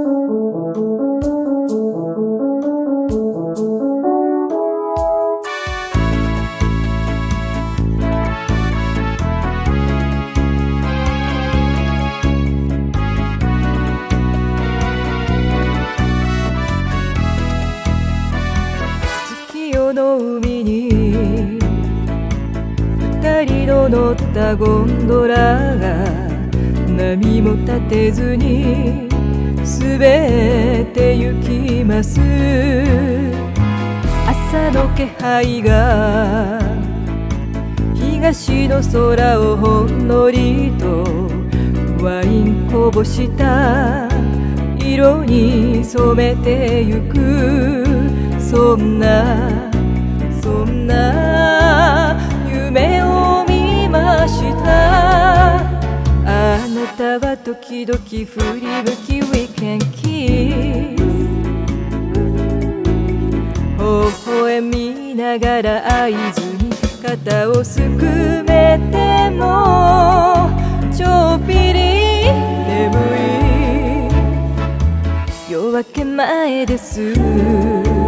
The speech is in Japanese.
の海に二人の乗ったゴンドラが波も立てずに滑って行きます。朝の気配が東の空をほんのりとワインこぼした色に染めてゆく。そんな夢を見ました。あなたは時々振り向き We can kiss 微笑みながら合図に肩をすくめてもちょっぴり眠い夜明け前です。